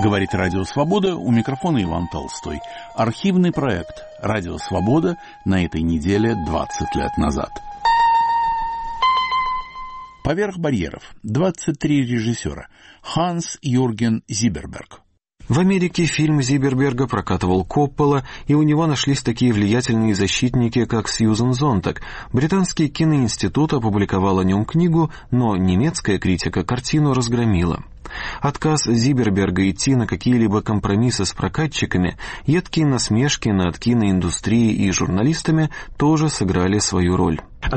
Говорит Радио Свобода, у микрофона Иван Толстой. Архивный проект Радио Свобода на этой неделе 20 лет назад. Поверх барьеров. 23 режиссера. Ханс-Юрген Зиберберг. В Америке фильм Зиберберга прокатывал Коппола, и у него нашлись такие влиятельные защитники, как Сьюзен Зонтаг. Британский киноинститут опубликовал о нем книгу, но немецкая критика картину разгромила. Отказ Зиберберга идти на какие-либо компромиссы с прокатчиками, едкие насмешки над киноиндустрией и журналистами тоже сыграли свою роль.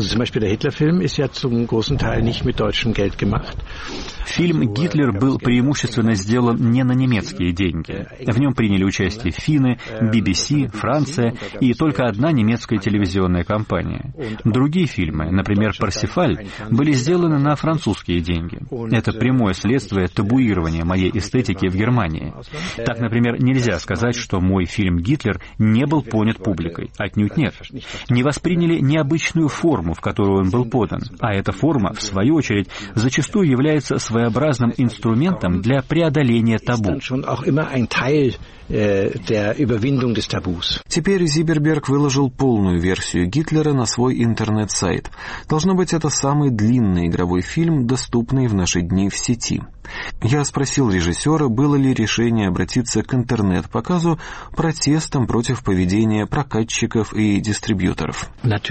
Фильм «Гитлер» был преимущественно сделан не на немецкие деньги. В нем приняли участие финны, BBC, Франция и только одна немецкая телевизионная компания. Другие фильмы, например, «Парсифаль», были сделаны на французские деньги. Это прямое следствие табуирования моей эстетики в Германии. Так, например, нельзя сказать, что мой фильм «Гитлер» не был понят публикой. Отнюдь нет. Не восприняли необычную форму, в которую он был подан. А эта форма, в свою очередь, зачастую является своеобразным инструментом для преодоления табу. Теперь Зиберберг выложил полную версию Гитлера на свой интернет-сайт. Должно быть, это самый длинный игровой фильм, доступный в наши дни в сети. Я спросил режиссера, было ли решение обратиться к интернет-показу протестом против поведения прокатчиков и дистрибьюторов.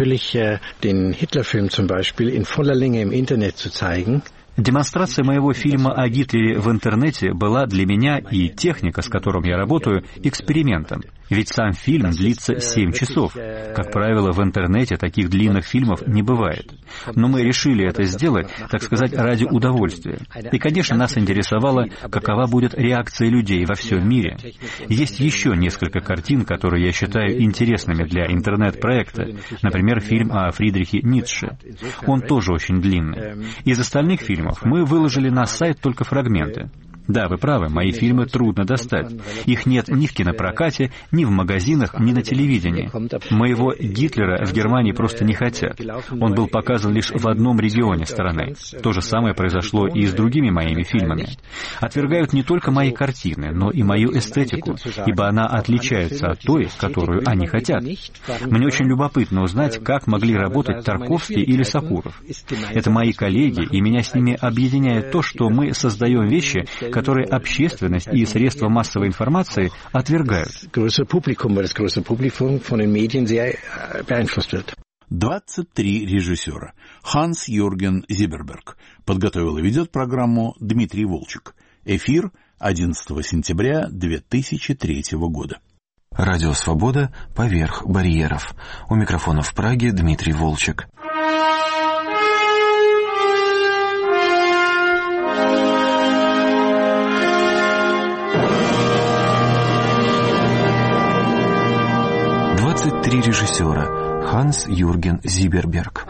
Демонстрация моего фильма о Гитлере в интернете была для меня и техника, с которой я работаю, экспериментом. Ведь сам фильм длится 7 часов. Как правило, в интернете таких длинных фильмов не бывает. Но мы решили это сделать, так сказать, ради удовольствия. И, конечно, нас интересовало, какова будет реакция людей во всем мире. Есть еще несколько картин, которые я считаю интересными для интернет-проекта. Например, фильм о Фридрихе Ницше. Он тоже очень длинный. Из остальных фильмов мы выложили на сайт только фрагменты. Да, вы правы, мои фильмы трудно достать. Их нет ни в кинопрокате, ни в магазинах, ни на телевидении. Моего Гитлера в Германии просто не хотят. Он был показан лишь в одном регионе страны. То же самое произошло и с другими моими фильмами. Отвергают не только мои картины, но и мою эстетику, ибо она отличается от той, которую они хотят. Мне очень любопытно узнать, как могли работать Тарковский или Сокуров. Это мои коллеги, и меня с ними объединяет то, что мы создаем вещи, которые общественность и средства массовой информации отвергают. 23 режиссера. Ханс-Юрген Зиберберг. Подготовил и ведет программу Дмитрий Волчек. Эфир 11 сентября 2003 года. Радио «Свобода» поверх барьеров. У микрофона в Праге Дмитрий Волчек. Три режиссера. Ханс-Юрген Зиберберг.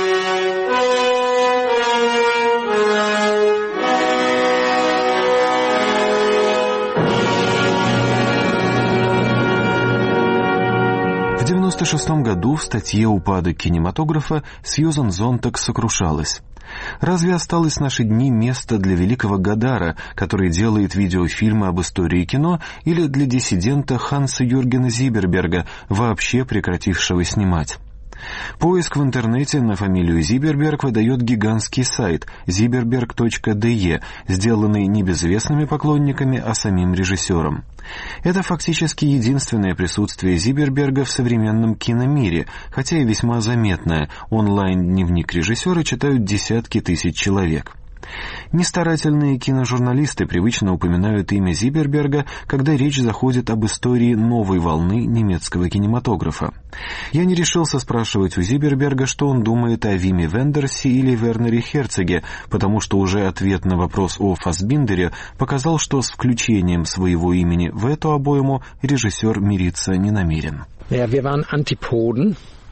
В 1996 году в статье «Упадок кинематографа» Сьюзен Зонтаг сокрушалась. Разве осталось в наши дни место для великого Годара, который делает видеофильмы об истории кино, или для диссидента Ханса-Юргена Зиберберга, вообще прекратившего снимать? Поиск в интернете на фамилию Зиберберг выдает гигантский сайт zibberberg.de, сделанный не безвестными поклонниками, а самим режиссером. Это фактически единственное присутствие Зиберберга в современном киномире, хотя и весьма заметное. Онлайн-дневник режиссера читают десятки тысяч человек. Нестарательные киножурналисты привычно упоминают имя Зиберберга, когда речь заходит об истории новой волны немецкого кинематографа. Я не решился спрашивать у Зиберберга, что он думает о Виме Вендерсе или Вернере Херцоге, потому что уже ответ на вопрос о Фассбиндере показал, что с включением своего имени в эту обойму режиссер мириться не намерен.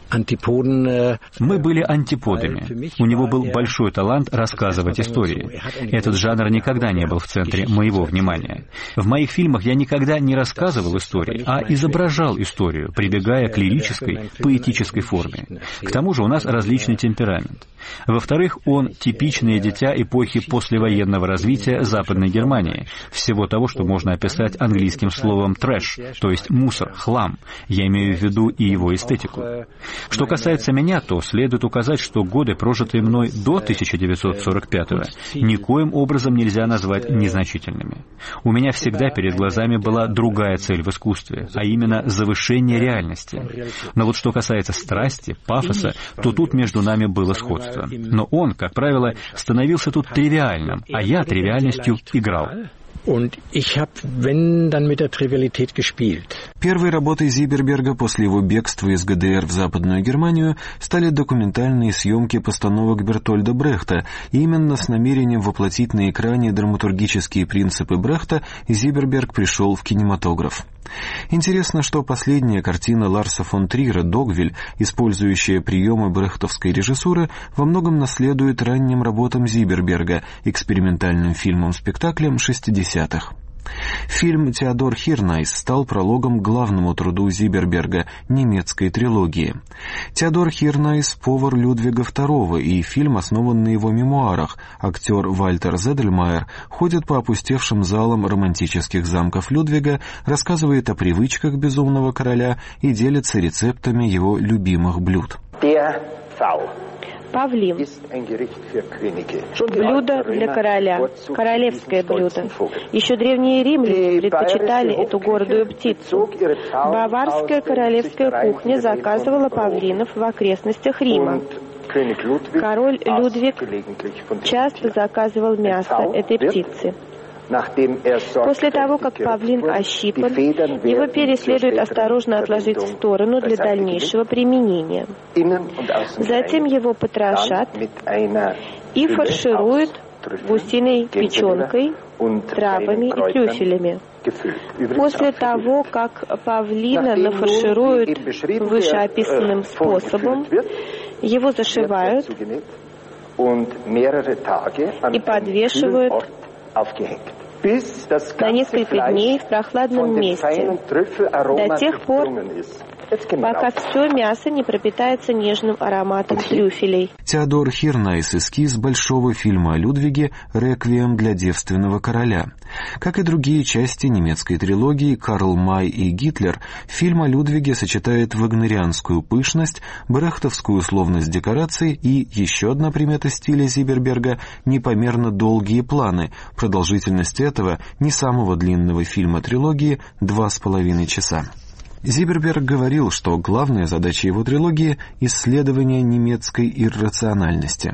Мы были антиподами. У него был большой талант рассказывать истории. Этот жанр никогда не был в центре моего внимания. В моих фильмах я никогда не рассказывал истории, а изображал историю, прибегая к лирической, поэтической форме. К тому же у нас различный темперамент. Во-вторых, он типичное дитя эпохи послевоенного развития Западной Германии, всего того, что можно описать английским словом «трэш», то есть мусор, хлам. Я имею в виду и его эстетику. Что касается меня, то следует указать, что годы, прожитые мной до 1945-го, никоим образом нельзя назвать незначительными. У меня всегда перед глазами была другая цель в искусстве, а именно завышение реальности. Но вот что касается страсти, пафоса, то тут между нами было сходство. Но он, как правило, становился тут тривиальным, а я тривиальностью играл. Первой работой Зиберберга после его бегства из ГДР в Западную Германию стали документальные съемки постановок Бертольда Брехта, и именно с намерением воплотить на экране драматургические принципы Брехта Зиберберг пришел в кинематограф. Интересно, что последняя картина Ларса фон Триера «Догвиль», использующая приемы брехтовской режиссуры, во многом наследует ранним работам Зиберберга, экспериментальным фильмом-спектаклем 60-х. Фильм «Теодор Хирнайс» стал прологом к главному труду Зиберберга — немецкой трилогии. Теодор Хирнайс — повар Людвига II, и фильм основан на его мемуарах. Актер Вальтер Зедельмайер ходит по опустевшим залам романтических замков Людвига, рассказывает о привычках безумного короля и делится рецептами его любимых блюд. Павлин. Блюдо для короля. Королевское блюдо. Еще древние римляне предпочитали эту гордую птицу. Баварская королевская кухня заказывала павлинов в окрестностях Рима. Король Людвиг часто заказывал мясо этой птицы. После того, как павлин ощипан, его переследует осторожно отложить в сторону для дальнейшего применения. Затем его потрошат и фаршируют гусиной печенкой, травами и трюфелями. После того, как павлина нафаршируют вышеописанным способом, его зашивают и подвешивают на несколько дней в прохладном месте, до тех пор, пока все мясо не пропитается нежным ароматом трюфелей. Теодор Хирнайс — эскиз большого фильма о Людвиге «Реквием для девственного короля». Как и другие части немецкой трилогии «Карл Май» и «Гитлер», фильм о Людвиге сочетает вагнерианскую пышность, брехтовскую условность декораций и, еще одна примета стиля Зиберберга — непомерно долгие планы. Продолжительность этого не самого длинного фильма трилогии — 2,5 часа. Зиберберг говорил, что главная задача его трилогии — исследование немецкой иррациональности.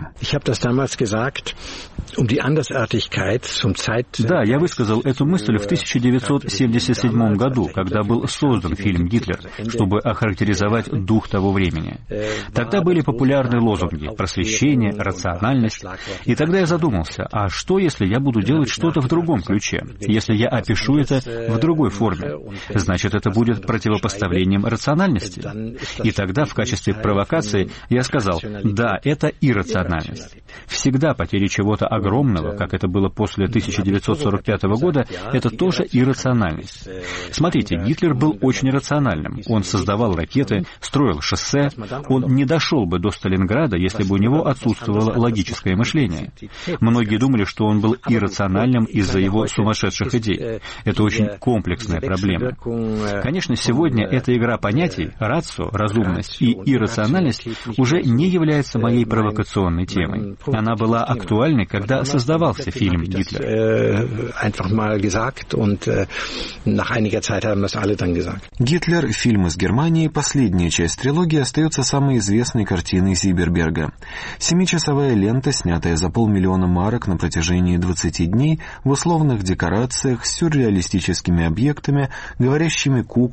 Да, я высказал эту мысль в 1977 году, когда был создан фильм «Гитлер», чтобы охарактеризовать дух того времени. Тогда были популярны лозунги «просвещение», «рациональность». И тогда я задумался, а что, если я буду делать что-то в другом ключе? Если я опишу это в другой форме? Значит, это будет противопоставлением рациональности. И тогда в качестве провокации я сказал: да, это иррациональность. Всегда потери чего-то огромного, как это было после 1945 года, это тоже иррациональность. Смотрите, Гитлер был очень рациональным. Он создавал ракеты, строил шоссе. Он не дошел бы до Сталинграда, если бы у него отсутствовало логическое мышление. Многие думали, что он был иррациональным из-за его сумасшедших идей. Это очень комплексная проблема. Конечно, сегодня эта игра понятий, рацио, разумность и иррациональность, уже не является моей провокационной темой. Она была актуальной, когда создавался фильм «Гитлер». «Гитлер», фильм из Германии, последняя часть трилогии, остается самой известной картиной Зиберберга. 7-часовая лента, снятая за 500 000 марок на протяжении 20 дней, в условных декорациях, с сюрреалистическими объектами, говорящими куклами,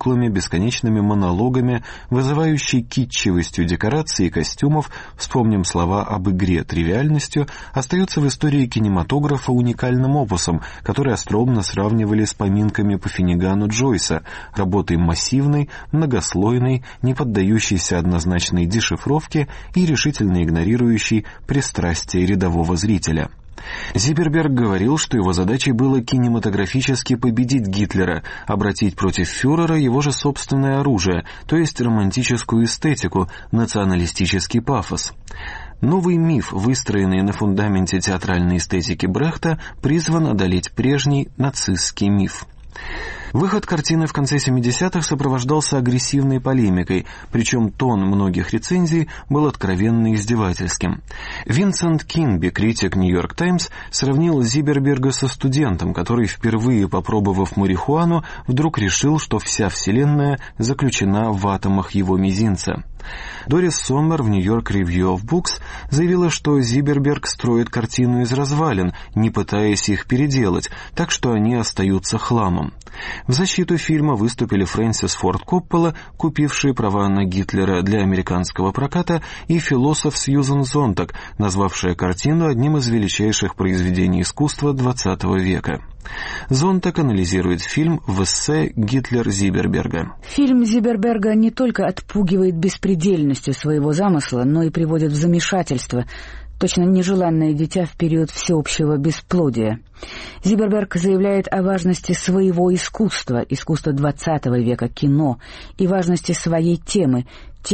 бесконечными монологами, вызывающей китчевостью декораций и костюмов, вспомним слова об игре тривиальностью, остается в истории кинематографа уникальным опусом, который остроумно сравнивали с поминками по Финнигану Джойса, работой массивной, многослойной, не поддающейся однозначной дешифровке и решительно игнорирующей пристрастие рядового зрителя. Зиберберг говорил, что его задачей было кинематографически победить Гитлера, обратить против фюрера его же собственное оружие, то есть романтическую эстетику, националистический пафос. Новый миф, выстроенный на фундаменте театральной эстетики Брехта, призван одолеть прежний нацистский миф. Выход картины в конце 70-х сопровождался агрессивной полемикой, причем тон многих рецензий был откровенно издевательским. Винсент Кинби, критик «Нью-Йорк Таймс», сравнил Зиберберга со студентом, который, впервые попробовав марихуану, вдруг решил, что вся вселенная заключена в атомах его мизинца. Дорис Соммер в «Нью-Йорк Review of Books» заявила, что Зиберберг строит картину из развалин, не пытаясь их переделать, так что они остаются хламом. В защиту фильма выступили Фрэнсис Форд Коппола, купивший права на Гитлера для американского проката, и философ Сьюзан Зонтак, назвавшая картину одним из величайших произведений искусства XX века. Зонтак анализирует фильм в эссе «Гитлер Зиберберга». Фильм Зиберберга не только отпугивает беспредельностью своего замысла, но и приводит в замешательство, точно нежеланное дитя в период всеобщего бесплодия. Зиберберг заявляет о важности своего искусства XX века кино, и важности своей темы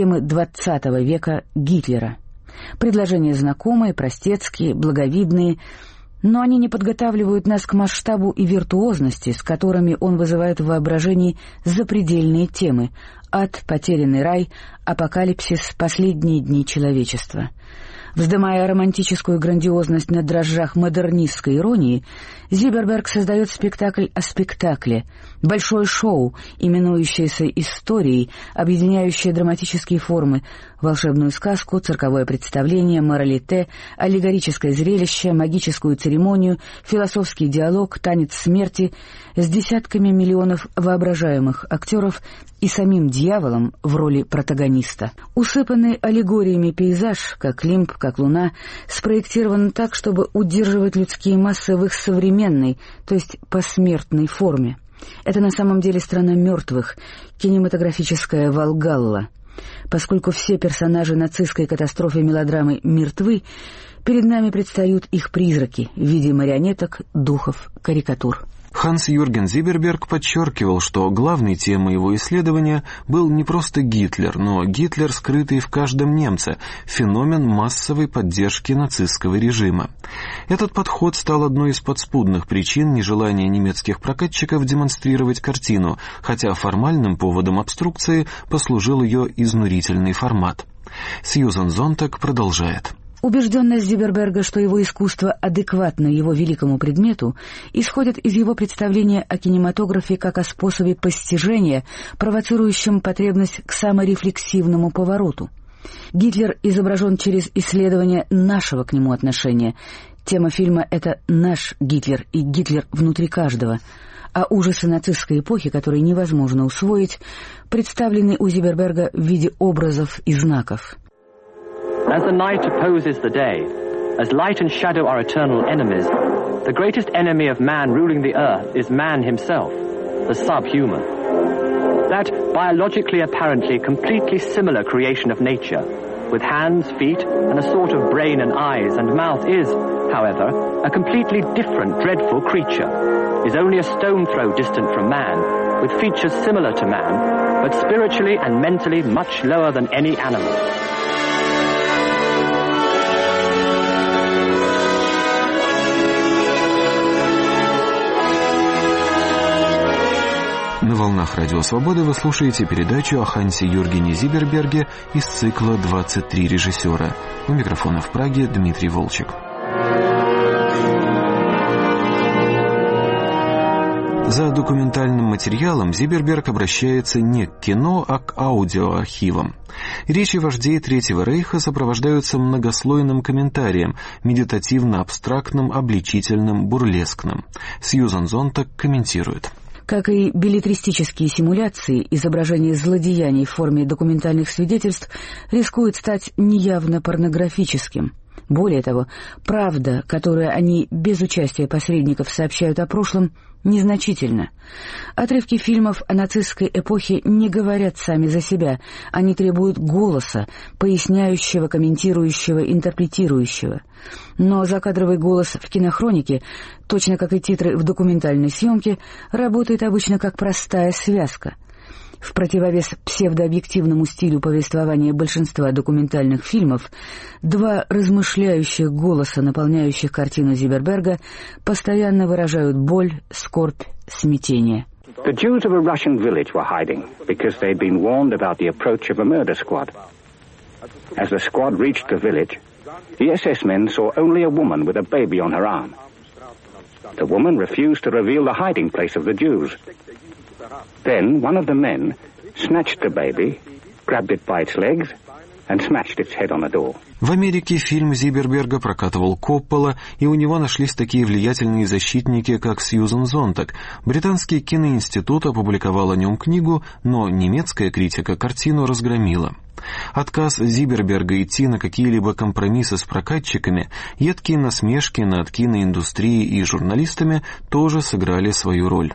XX века Гитлера. Предложения знакомые, простецкие, благовидные, но они не подготавливают нас к масштабу и виртуозности, с которыми он вызывает в воображении запредельные темы: ад, потерянный рай, апокалипсис, последние дни человечества. Вздымая романтическую грандиозность на дрожжах модернистской иронии, Зиберберг создает спектакль о спектакле, большое шоу, именующееся историей, объединяющее драматические формы, волшебную сказку, цирковое представление, моралите, аллегорическое зрелище, магическую церемонию, философский диалог, танец смерти, с десятками миллионов воображаемых актеров и самим дьяволом в роли протагониста. Усыпанный аллегориями пейзаж, как Лимб, как Луна, спроектирован так, чтобы удерживать людские массы в их современной, то есть посмертной форме. Это на самом деле страна мертвых, кинематографическая Валгалла. Поскольку все персонажи нацистской катастрофы мелодрамы мертвы, перед нами предстают их призраки в виде марионеток, духов, карикатур. Ханс-Юрген Зиберберг подчеркивал, что главной темой его исследования был не просто Гитлер, но Гитлер, скрытый в каждом немце, феномен массовой поддержки нацистского режима. Этот подход стал одной из подспудных причин нежелания немецких прокатчиков демонстрировать картину, хотя формальным поводом обструкции послужил ее изнурительный формат. Сьюзан Зонтак продолжает. Убежденность Зиберберга, что его искусство адекватно его великому предмету, исходит из его представления о кинематографе как о способе постижения, провоцирующем потребность к саморефлексивному повороту. Гитлер изображен через исследование нашего к нему отношения. Тема фильма — это наш Гитлер и Гитлер внутри каждого. А ужасы нацистской эпохи, которые невозможно усвоить, представлены у Зиберберга в виде образов и знаков. As the night opposes the day, as light and shadow are eternal enemies, the greatest enemy of man ruling the earth is man himself, the subhuman. That biologically apparently completely similar creation of nature, with hands, feet, and a sort of brain and eyes and mouth is, however, a completely different dreadful creature, is only a stone throw distant from man, with features similar to man, but spiritually and mentally much lower than any animal. На волнах Радио Свободы вы слушаете передачу о Хансе-Юргене Зиберберге из цикла «23 режиссера». У микрофона в Праге Дмитрий Волчек. За документальным материалом Зиберберг обращается не к кино, а к аудиоархивам. Речи вождей Третьего Рейха сопровождаются многослойным комментарием, медитативно-абстрактным, обличительным, бурлескным. Сьюзан Зонтак комментирует. Как и беллетристические симуляции, изображение злодеяний в форме документальных свидетельств рискует стать неявно порнографическим. Более того, правда, которую они без участия посредников сообщают о прошлом, незначительна. Отрывки фильмов о нацистской эпохе не говорят сами за себя, они требуют голоса, поясняющего, комментирующего, интерпретирующего. Но закадровый голос в кинохронике, точно как и титры в документальной съемке, работает обычно как простая связка. В противовес псевдообъективному стилю повествования большинства документальных фильмов, два размышляющих голоса, наполняющих картину Зиберберга, постоянно выражают боль, скорбь, смятение. The Jews of a Russian village were hiding because they'd been warned about the approach of a murder squad. As the squad reached the village, the SS men saw only a woman with a baby on her arm. The woman refused to reveal the hiding place of the Jews. Then one of the men snatched the baby, grabbed it by its legs, and smashed its head on a door. В Америке фильм Зиберберга прокатывал Коппола, и у него нашлись такие влиятельные защитники, как Сьюзан Зонтаг. Британский киноинститут опубликовал о нем книгу, но немецкая критика картину разгромила. Отказ Зиберберга идти на какие-либо компромиссы с прокатчиками, едкие насмешки над киноиндустрией и журналистами тоже сыграли свою роль.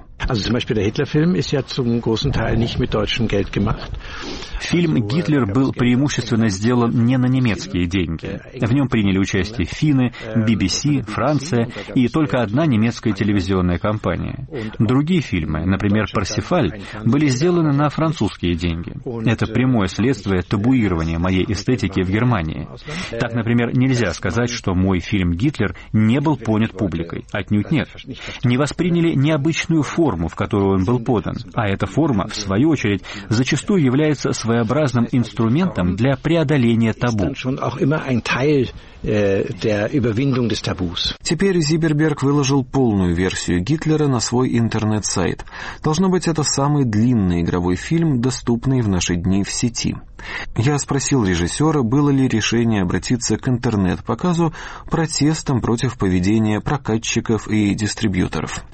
Фильм «Гитлер» был преимущественно сделан не на немецкие деньги. В нем приняли участие финны, BBC, Франция и только одна немецкая телевизионная компания. Другие фильмы, например, «Парсифаль», были сделаны на французские деньги. Это прямое следствие табуирования моей эстетики в Германии. Так, например, нельзя сказать, что мой фильм «Гитлер» не был понят публикой. Отнюдь нет. Не восприняли необычную форму, в которую он был подан. А эта форма, в свою очередь, зачастую является своеобразным инструментом для преодоления табу. Теперь Зиберберг выложил полную версию Гитлера на свой интернет-сайт. Должно быть, это самый длинный игровой фильм, доступный в наши дни в сети. Я спросил режиссера, было ли решение обратиться к интернет-показу протестом против поведения прокатчиков и дистрибьюторов.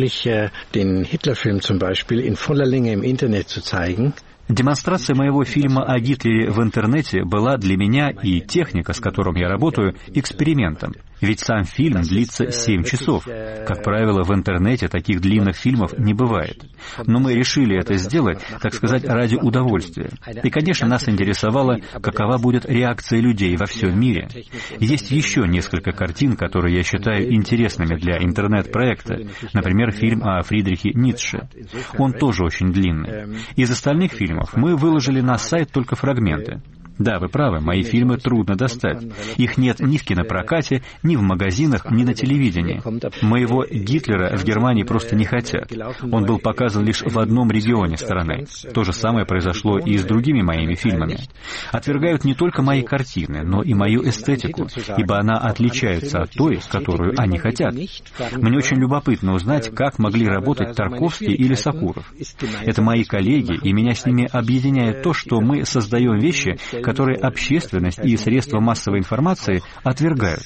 Демонстрация моего фильма о Гитлере в интернете была для меня и техника, с которым я работаю, экспериментом. Ведь сам фильм длится 7 часов. Как правило, в интернете таких длинных фильмов не бывает. Но мы решили это сделать, так сказать, ради удовольствия. И, конечно, нас интересовало, какова будет реакция людей во всем мире. Есть еще несколько картин, которые я считаю интересными для интернет-проекта. Например, фильм о Фридрихе Ницше. Он тоже очень длинный. Из остальных фильмов мы выложили на сайт только фрагменты. Да, вы правы, мои фильмы трудно достать. Их нет ни в кинопрокате, ни в магазинах, ни на телевидении. Моего Гитлера в Германии просто не хотят. Он был показан лишь в одном регионе страны. То же самое произошло и с другими моими фильмами. Отвергают не только мои картины, но и мою эстетику, ибо она отличается от той, которую они хотят. Мне очень любопытно узнать, как могли работать Тарковский или Сокуров. Это мои коллеги, и меня с ними объединяет то, что мы создаем вещи, которые общественность и средства массовой информации отвергают.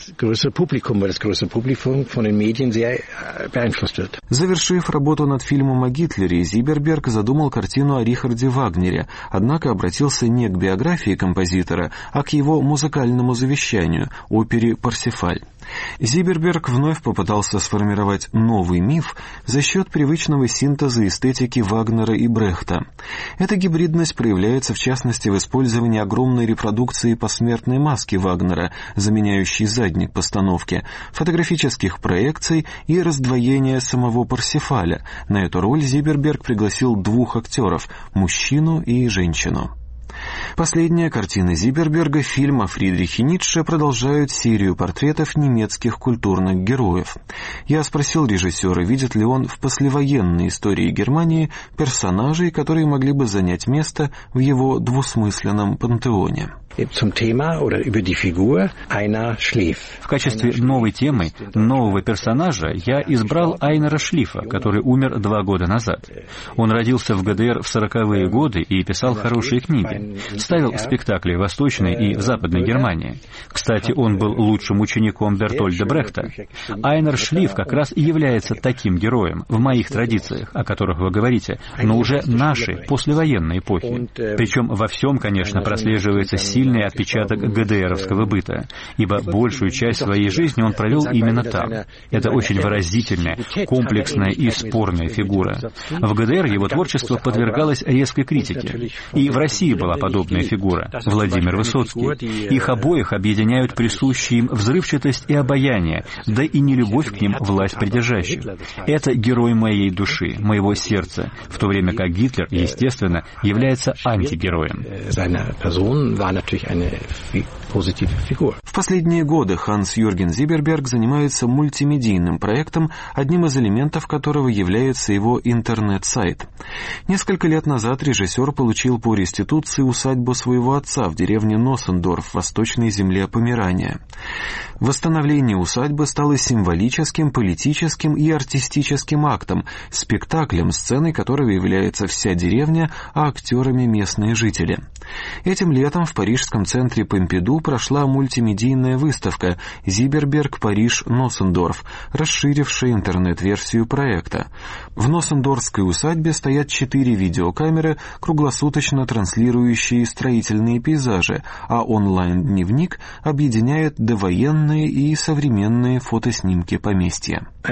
Завершив работу над фильмом о Гитлере, Зиберберг задумал картину о Рихарде Вагнере, однако обратился не к биографии композитора, а к его музыкальному завещанию, опере «Парсифаль». Зиберберг вновь попытался сформировать новый миф за счет привычного синтеза эстетики Вагнера и Брехта. Эта гибридность проявляется в частности в использовании огромной репродукции посмертной маски Вагнера, заменяющей задник постановки, фотографических проекций и раздвоения самого Парсифаля. На эту роль Зиберберг пригласил двух актеров – мужчину и женщину. Последняя картина Зиберберга, фильм о Фридрихе Ницше, продолжают серию портретов немецких культурных героев. Я спросил режиссера, видит ли он в послевоенной истории Германии персонажей, которые могли бы занять место в его двусмысленном пантеоне. В качестве новой темы, нового персонажа я избрал Айнера Шлифа, который умер 2 года назад. Он родился в ГДР в 40-е годы и писал хорошие книги. Ставил спектакли в Восточной и в Западной Германии. Кстати, он был лучшим учеником Бертольда Брехта. Айнер Шлиф как раз и является таким героем в моих традициях, о которых вы говорите, но уже нашей, послевоенной эпохи. Причем во всем, конечно, прослеживается сильный отпечаток ГДРовского быта, ибо большую часть своей жизни он провел именно там. Это очень выразительная, комплексная и спорная фигура. В ГДР его творчество подвергалось резкой критике. И в России была подобная фигура — Владимир Высоцкий. Их обоих объединяют присущие им взрывчатость и обаяние, да и нелюбовь к ним власть придержащих. Это герой моей души, моего сердца, в то время как Гитлер, естественно, является антигероем. В последние годы Ханс-Юрген Зиберберг занимается мультимедийным проектом, одним из элементов которого является его интернет-сайт. Несколько лет назад режиссер получил по реституции усадьбу своего отца в деревне Носсендорф в восточной земле Померания. Восстановление усадьбы стало символическим, политическим и артистическим актом, спектаклем, сценой которого является вся деревня, а актерами местные жители. Этим летом в парижском центре Помпиду прошла мультимедийная выставка «Зиберберг. Париж. Носсендорф», расширившая интернет-версию проекта. В Носсендорфской усадьбе стоят 4 видеокамеры, круглосуточно транслирующие строительные пейзажи, а онлайн-дневник объединяет довоенные и современные фотоснимки поместья. У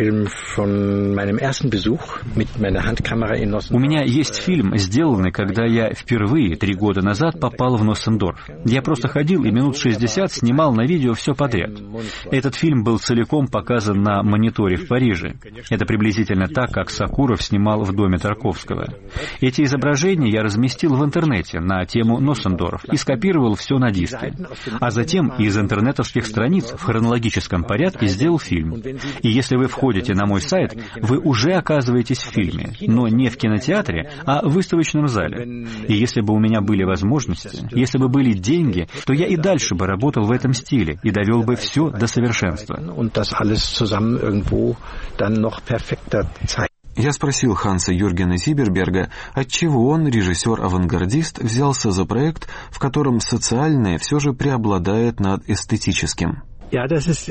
меня есть фильм, сделанный, когда я впервые 3 года назад попал в Носсендорф. Я просто ходил и минут 60 снимал на видео все подряд. Этот фильм был целиком показан на мониторе в Париже. Это приблизительно так, как Сакуров снимал в доме Тарковского. Эти изображения я разместил в интернете на тему Носсендорф и скопировал все на диске. А затем из интернетовских страниц в хронологическом порядке сделал фильм. И если вы входите на мой сайт, вы уже оказываетесь в фильме, но не в кинотеатре, а в выставочном зале. И если бы у меня были возможности, если бы были деньги, то я и дальше бы работал в этом стиле и довел бы все до совершенства. Я спросил Ханса-Юргена Зиберберга, отчего он, режиссер-авангардист, взялся за проект, в котором социальное все же преобладает над эстетическим. Да,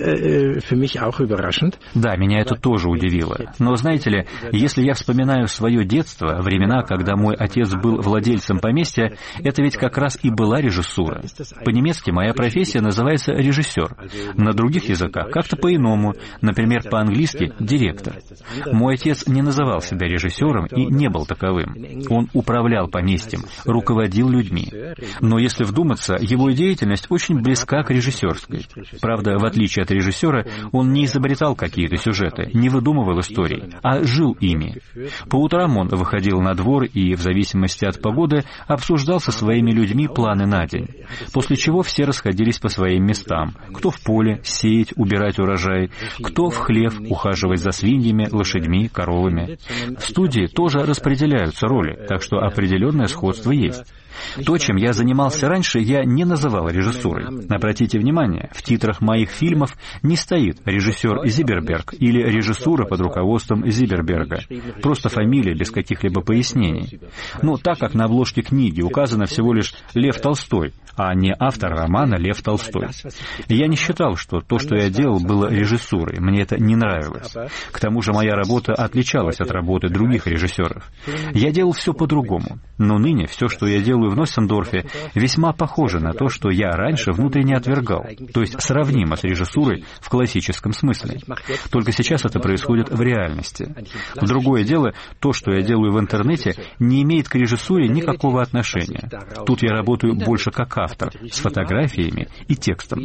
меня это тоже удивило. Но, знаете ли, если я вспоминаю свое детство, времена, когда мой отец был владельцем поместья, это ведь как раз и была режиссура. По-немецки моя профессия называется режиссер. На других языках как-то по-иному, например, по-английски директор. Мой отец не называл себя режиссером и не был таковым. Он управлял поместьем, руководил людьми. Но если вдуматься, его деятельность очень близка к режиссерской. Правда, в отличие от режиссера, он не изобретал какие-то сюжеты, не выдумывал историй, а жил ими. По утрам он выходил на двор и, в зависимости от погоды, обсуждал со своими людьми планы на день. После чего все расходились по своим местам. Кто в поле, сеять, убирать урожай, кто в хлев, ухаживать за свиньями, лошадьми, коровами. В студии тоже распределяются роли, так что определенное сходство есть. То, чем я занимался раньше, я не называл режиссурой. Обратите внимание, в титрах моих фильмов не стоит режиссер Зиберберг или режиссура под руководством Зиберберга. Просто фамилия без каких-либо пояснений. Но так как на обложке книги указано всего лишь Лев Толстой, а не автор романа Лев Толстой. Я не считал, что то, что я делал, было режиссурой. Мне это не нравилось. К тому же моя работа отличалась от работы других режиссеров. Я делал все по-другому. Но ныне все, что я делаю в Носсендорфе, весьма похоже на то, что я раньше внутренне отвергал. То есть сравнимо с режиссурой в классическом смысле. Только сейчас это происходит в реальности. Другое дело, то, что я делаю в интернете, не имеет к режиссуре никакого отношения. Тут я работаю больше как автор, с фотографиями и текстом.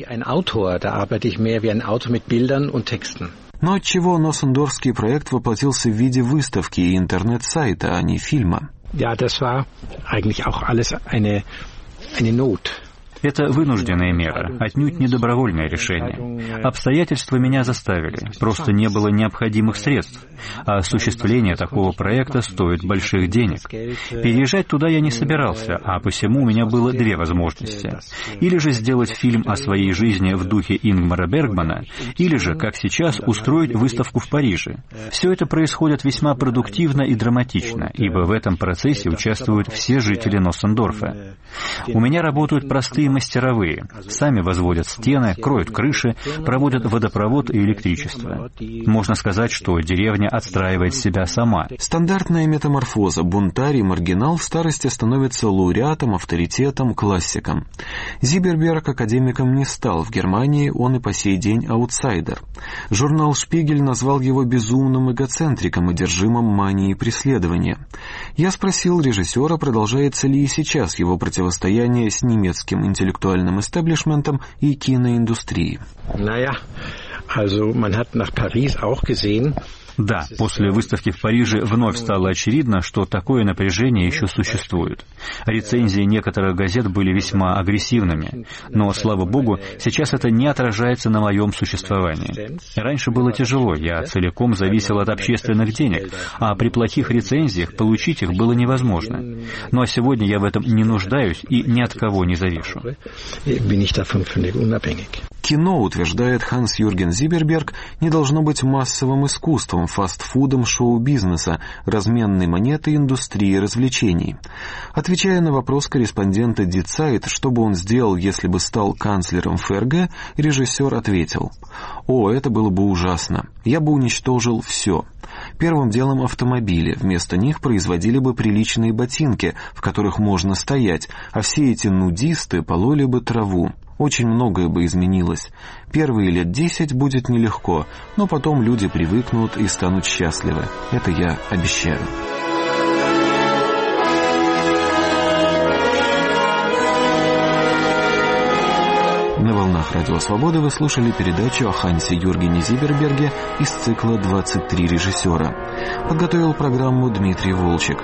Но отчего Носсендорфский проект воплотился в виде выставки и интернет-сайта, а не фильма? Это вынужденная мера, отнюдь не добровольное решение. Обстоятельства меня заставили, просто не было необходимых средств. А осуществление такого проекта стоит больших денег. Переезжать туда я не собирался, а посему у меня было две возможности. Или же сделать фильм о своей жизни в духе Ингмара Бергмана, или же, как сейчас, устроить выставку в Париже. Все это происходит весьма продуктивно и драматично, ибо в этом процессе участвуют все жители Носсендорфа. У меня работают простые мастеровые, сами возводят стены, кроют крыши, проводят водопровод и электричество. Можно сказать, что деревня отстраивает себя сама. Стандартная метаморфоза. Бунтарь и маргинал в старости становится лауреатом, авторитетом, классиком. Зиберберг академиком не стал. В Германии он и по сей день аутсайдер. Журнал «Шпигель» назвал его безумным эгоцентриком, одержимым манией преследования. Я спросил режиссера, продолжается ли и сейчас его противостояние с немецким интеллектуальным истеблишментом и киноиндустрией. Да, после выставки в Париже вновь стало очевидно, что такое напряжение еще существует. Рецензии некоторых газет были весьма агрессивными, но, слава богу, сейчас это не отражается на моем существовании. Раньше было тяжело, я целиком зависел от общественных денег, а при плохих рецензиях получить их было невозможно. Ну а сегодня я в этом не нуждаюсь и ни от кого не завишу. Кино, утверждает Ханс-Юрген Зиберберг, не должно быть массовым искусством, фастфудом шоу-бизнеса, разменной монетой индустрии развлечений. Отвечая на вопрос корреспондента Die Zeit, что бы он сделал, если бы стал канцлером ФРГ, режиссер ответил: «О, это было бы ужасно. Я бы уничтожил все. Первым делом автомобили, вместо них производили бы приличные ботинки, в которых можно стоять, а все эти нудисты пололи бы траву. Очень многое бы изменилось. Первые лет 10 будет нелегко, но потом люди привыкнут и станут счастливы. Это я обещаю». На волнах Радио Свобода вы слушали передачу о Хансе Юргене Зиберберге из цикла «23 режиссера». Подготовил программу Дмитрий Волчек.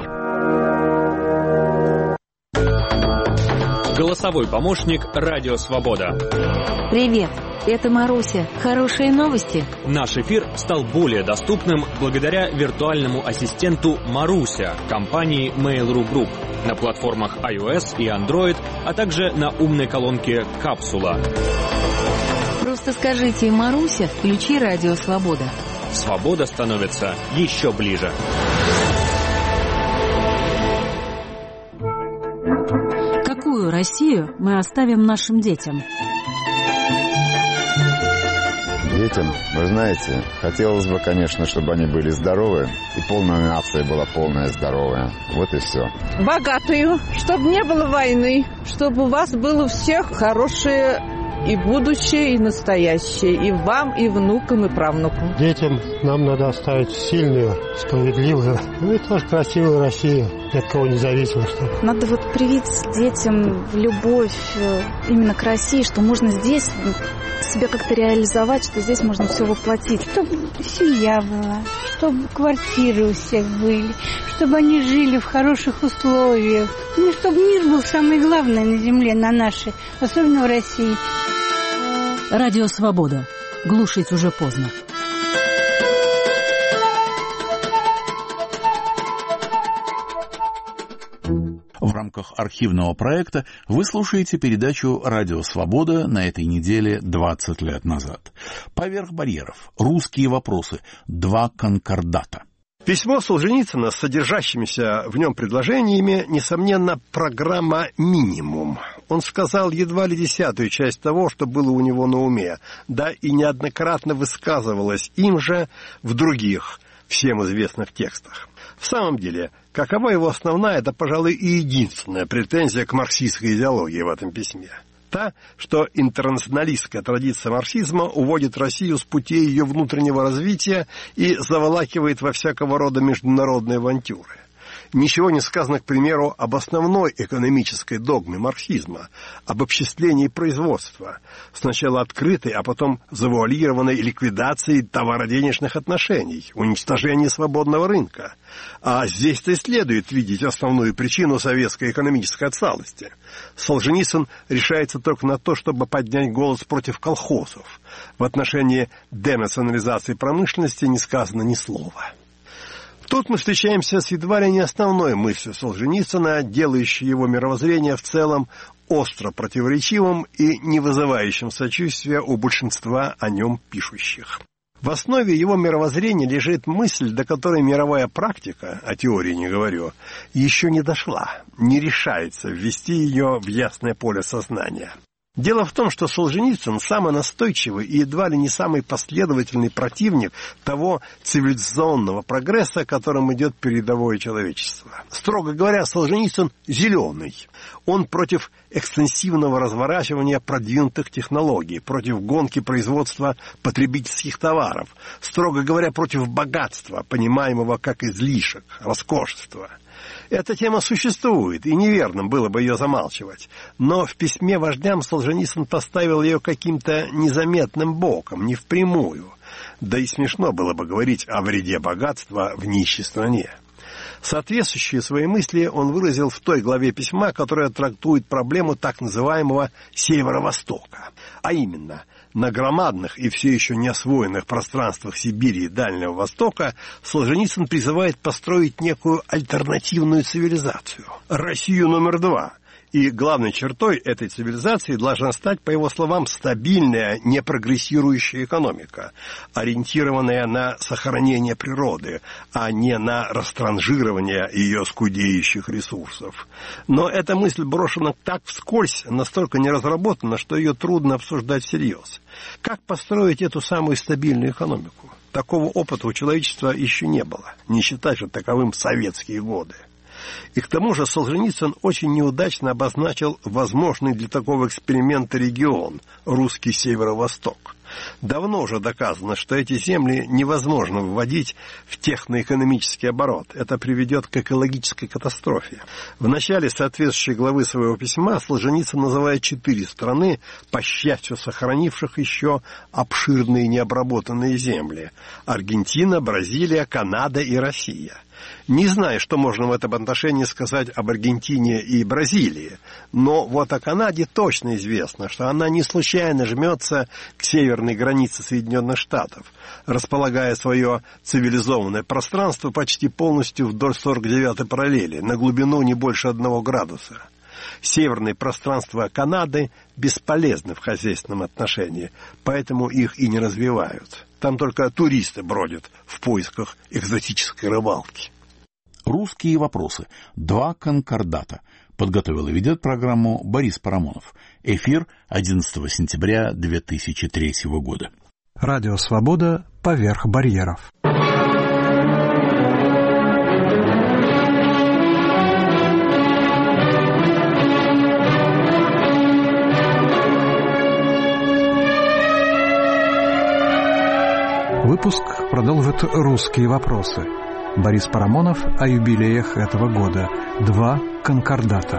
Голосовой помощник «Радио Свобода». Привет, это Маруся. Хорошие новости? Наш эфир стал более доступным благодаря виртуальному ассистенту Маруся компании Mail.ru Group на платформах iOS и Android, а также на умной колонке «Капсула». Просто скажите: «Маруся, включи «Радио Свобода». Свобода становится еще ближе. Какую Россию мы оставим нашим детям? Детям, вы знаете, хотелось бы, конечно, чтобы они были здоровы, и полная нация была полная здоровая. Вот и все. Богатую, чтобы не было войны, чтобы у вас было у всех хорошее и будущее, и настоящее, и вам, и внукам, и правнукам. Детям нам надо оставить сильную, справедливую, ну и тоже красивую Россию, ни от кого не зависимо. Надо вот привить детям любовь именно к России, что можно здесь себя как-то реализовать, что здесь можно все воплотить. Чтобы семья была, чтобы квартиры у всех были, чтобы они жили в хороших условиях. Ну, чтобы мир был самое главное на земле, на нашей, особенно в России. Радио Свобода. Глушить уже поздно. В рамках архивного проекта вы слушаете передачу «Радио Свобода» на этой неделе 20 лет назад. «Поверх барьеров. Русские вопросы. Два конкордата». Письмо Солженицына с содержащимися в нем предложениями, несомненно, программа «Минимум». Он сказал едва ли 10-ю часть того, что было у него на уме, да и неоднократно высказывалось им же в других, всем известных текстах. В самом деле, какова его основная, да, пожалуй, и единственная претензия к марксистской идеологии в этом письме? Та, что интернационалистская традиция марксизма уводит Россию с пути ее внутреннего развития и заволакивает во всякого рода международные авантюры. Ничего не сказано, к примеру, об основной экономической догме марксизма, об обобществлении производства, сначала открытой, а потом завуалированной ликвидацией товароденежных отношений, уничтожении свободного рынка. А здесь-то и следует видеть основную причину советской экономической отсталости. Солженицын решается только на то, чтобы поднять голос против колхозов. В отношении денационализации промышленности не сказано ни слова. Тут мы встречаемся с едва ли не основной мыслью Солженицына, делающей его мировоззрение в целом остро противоречивым и не вызывающим сочувствия у большинства о нем пишущих. В основе его мировоззрения лежит мысль, до которой мировая практика, о теории не говорю, еще не дошла, не решается ввести ее в ясное поле сознания. Дело в том, что Солженицын самый настойчивый и едва ли не самый последовательный противник того цивилизационного прогресса, которым идет передовое человечество. Строго говоря, Солженицын зеленый. Он против экстенсивного разворачивания продвинутых технологий, против гонки производства потребительских товаров, строго говоря, против богатства, понимаемого как излишек, роскошества. Эта тема существует, и неверным было бы ее замалчивать. Но в письме вождям Солженицын поставил ее каким-то незаметным боком, не впрямую. Да и смешно было бы говорить о вреде богатства в нищей стране. Соответствующие свои мысли он выразил в той главе письма, которая трактует проблему так называемого Северо-Востока. А именно, на громадных и все еще не освоенных пространствах Сибири и Дальнего Востока Солженицын призывает построить некую альтернативную цивилизацию. Россию номер 2. И главной чертой этой цивилизации должна стать, по его словам, стабильная, непрогрессирующая экономика, ориентированная на сохранение природы, а не на растранжирование ее скудеющих ресурсов. Но эта мысль брошена так вскользь, настолько не разработана, что ее трудно обсуждать всерьез. Как построить эту самую стабильную экономику? Такого опыта у человечества еще не было, не считать же таковым советские годы. И к тому же Солженицын очень неудачно обозначил возможный для такого эксперимента регион – русский Северо-Восток. Давно уже доказано, что эти земли невозможно вводить в техноэкономический оборот. Это приведет к экологической катастрофе. В начале соответствующей главы своего письма Солженицын называет 4 страны, по счастью, сохранивших еще обширные необработанные земли – Аргентина, Бразилия, Канада и Россия. Не знаю, что можно в этом отношении сказать об Аргентине и Бразилии, но вот о Канаде точно известно, что она не случайно жмется к северной границе Соединенных Штатов, располагая свое цивилизованное пространство почти полностью вдоль 49-й параллели, на глубину не больше 1 градуса. Северные пространства Канады бесполезны в хозяйственном отношении, поэтому их и не развивают. Там только туристы бродят в поисках экзотической рыбалки. Русские вопросы. 2 конкордата. Подготовил и ведет программу Борис Парамонов. Эфир 11 сентября 2003 года. Радио «Свобода» поверх барьеров. Выпуск продолжит «Русские вопросы». Борис Парамонов о юбилеях этого года. 2 конкордата.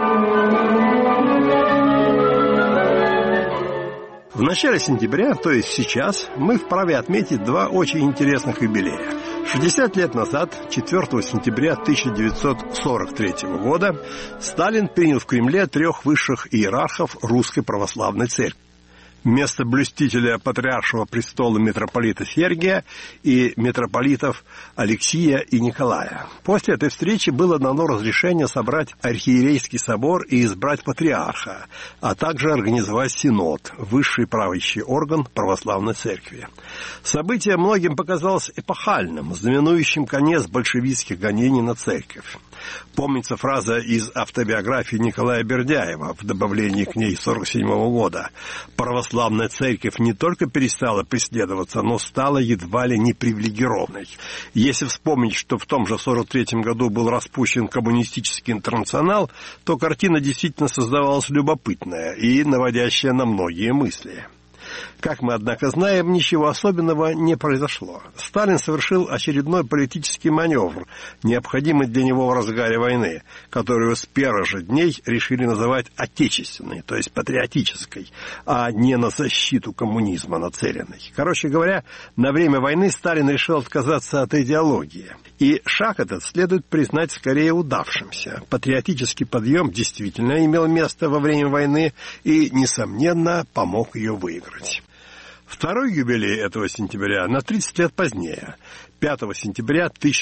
В начале сентября, то есть сейчас, мы вправе отметить 2 очень интересных юбилея. 60 лет назад, 4 сентября 1943 года, Сталин принял в Кремле 3 высших иерархов Русской Православной Церкви. Вместо блюстителя патриаршего престола митрополита Сергия и митрополитов Алексия и Николая. После этой встречи было дано разрешение собрать архиерейский собор и избрать патриарха, а также организовать синод, высший правящий орган православной церкви. Событие многим показалось эпохальным, знаменующим конец большевистских гонений на церковь. Помнится фраза из автобиографии Николая Бердяева в добавлении к ней 1947 года. Православная церковь не только перестала преследоваться, но стала едва ли не привилегированной. Если вспомнить, что в том же 1943 году был распущен коммунистический интернационал, то картина действительно создавалась любопытная и наводящая на многие мысли. Как мы, однако, знаем, ничего особенного не произошло. Сталин совершил очередной политический маневр, необходимый для него в разгаре войны, которую с первых же дней решили называть отечественной, то есть патриотической, а не на защиту коммунизма нацеленной. Короче говоря, на время войны Сталин решил отказаться от идеологии. И шаг этот следует признать скорее удавшимся. Патриотический подъем действительно имел место во время войны и, несомненно, помог ее выиграть. Второй юбилей этого сентября на 30 лет позднее. 5 сентября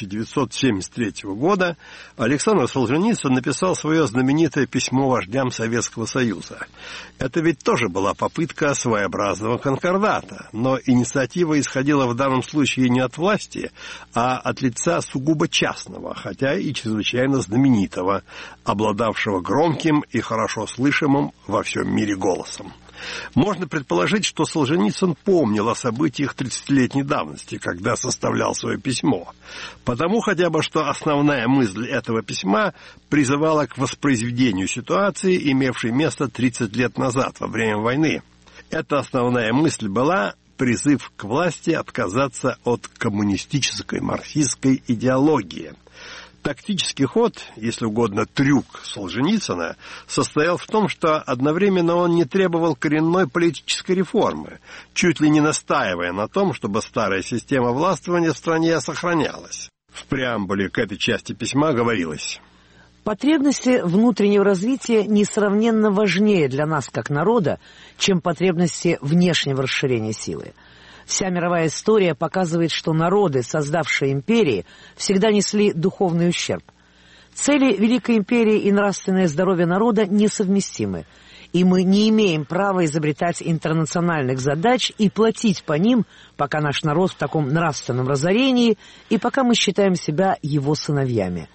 1973 года Александр Солженицын написал свое знаменитое письмо вождям Советского Союза. Это ведь тоже была попытка своеобразного конкордата, но инициатива исходила в данном случае не от власти, а от лица сугубо частного, хотя и чрезвычайно знаменитого, обладавшего громким и хорошо слышимым во всем мире голосом. Можно предположить, что Солженицын помнил о событиях 30-летней давности, когда составлял свое письмо. Потому хотя бы, что основная мысль этого письма призывала к воспроизведению ситуации, имевшей место 30 лет назад, во время войны. Эта основная мысль была призыв к власти отказаться от коммунистической марксистской идеологии. Тактический ход, если угодно трюк Солженицына, состоял в том, что одновременно он не требовал коренной политической реформы, чуть ли не настаивая на том, чтобы старая система властвования в стране сохранялась. В преамбуле к этой части письма говорилось: «Потребности внутреннего развития несравненно важнее для нас как народа, чем потребности внешнего расширения силы. Вся мировая история показывает, что народы, создавшие империи, всегда несли духовный ущерб. Цели Великой империи и нравственное здоровье народа несовместимы, и мы не имеем права изобретать интернациональных задач и платить по ним, пока наш народ в таком нравственном разорении и пока мы считаем себя его сыновьями.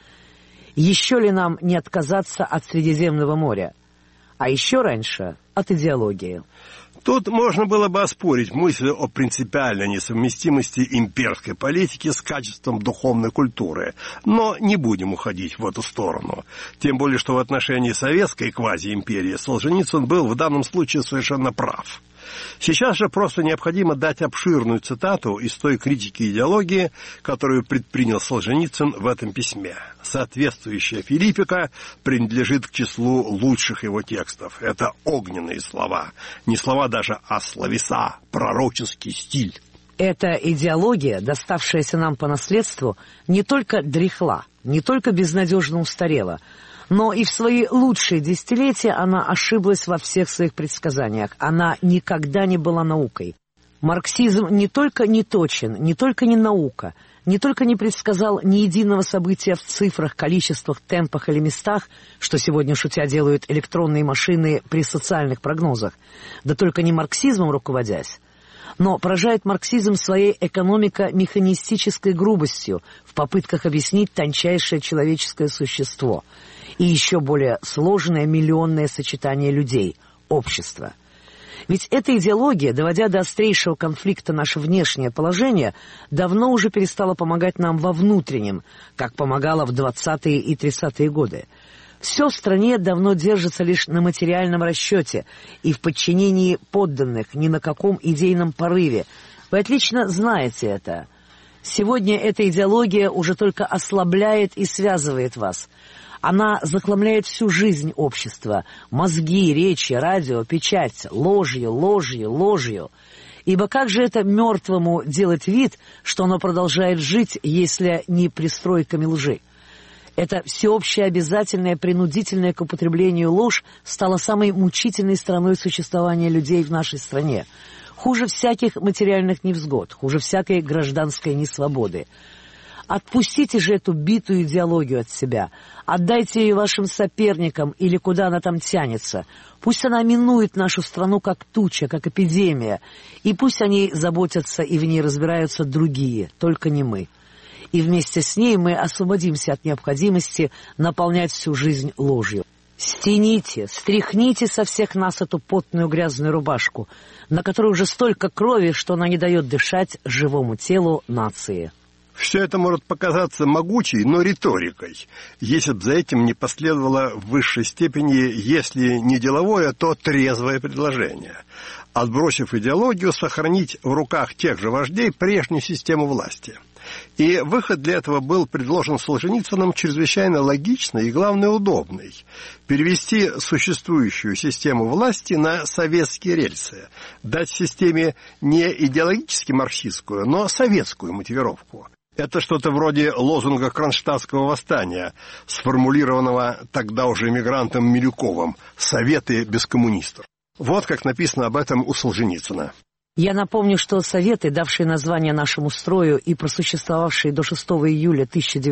Еще ли нам не отказаться от Средиземного моря? А еще раньше от идеологии». Тут можно было бы оспорить мысль о принципиальной несовместимости имперской политики с качеством духовной культуры, но не будем уходить в эту сторону. Тем более, что в отношении советской квазиимперии Солженицын был в данном случае совершенно прав. Сейчас же просто необходимо дать обширную цитату из той критики идеологии, которую предпринял Солженицын в этом письме. Соответствующая филиппика принадлежит к числу лучших его текстов. Это огненные слова. Не слова даже, а словеса, пророческий стиль. Эта идеология, доставшаяся нам по наследству, не только дряхла, не только безнадежно устарела, но и в свои лучшие десятилетия она ошиблась во всех своих предсказаниях. Она никогда не была наукой. Марксизм не только не точен, не только не наука, не только не предсказал ни единого события в цифрах, количествах, темпах или местах, что сегодня, шутя, делают электронные машины при социальных прогнозах, да только не марксизмом руководясь, но поражает марксизм своей экономико-механистической грубостью в попытках объяснить тончайшее человеческое существо и еще более сложное миллионное сочетание людей – общество. Ведь эта идеология, доводя до острейшего конфликта наше внешнее положение, давно уже перестала помогать нам во внутреннем, как помогала в 20-е и 30-е годы. Все в стране давно держится лишь на материальном расчете и в подчинении подданных, ни на каком идейном порыве. Вы отлично знаете это. Сегодня эта идеология уже только ослабляет и связывает вас. Она захламляет всю жизнь общества, мозги, речи, радио, печать, ложью, ложью, ложью. Ибо как же это мертвому делать вид, что оно продолжает жить, если не пристройками лжи? Эта всеобщая, обязательная, принудительная к употреблению ложь стала самой мучительной стороной существования людей в нашей стране. Хуже всяких материальных невзгод, хуже всякой гражданской несвободы. Отпустите же эту битую идеологию от себя. Отдайте ее вашим соперникам или куда она там тянется. Пусть она минует нашу страну как туча, как эпидемия. И пусть о ней заботятся и в ней разбираются другие, только не мы. И вместе с ней мы освободимся от необходимости наполнять всю жизнь ложью. Стяните, стряхните со всех нас эту потную грязную рубашку, на которой уже столько крови, что она не дает дышать живому телу нации. Все это может показаться могучей, но риторикой, если бы за этим не последовало в высшей степени, если не деловое, то трезвое предложение. отбросив идеологию, сохранить в руках тех же вождей прежнюю систему власти. И выход для этого был предложен Солженицыным чрезвычайно логичный и, главное, удобный. Перевести существующую систему власти на советские рельсы, дать системе не идеологически марксистскую, но советскую мотивировку. Это что-то вроде лозунга Кронштадтского восстания, сформулированного тогда уже эмигрантом Милюковым «Советы без коммунистов». Вот как написано об этом у Солженицына. Я напомню, что Советы, давшие название нашему строю и просуществовавшие до 6 июля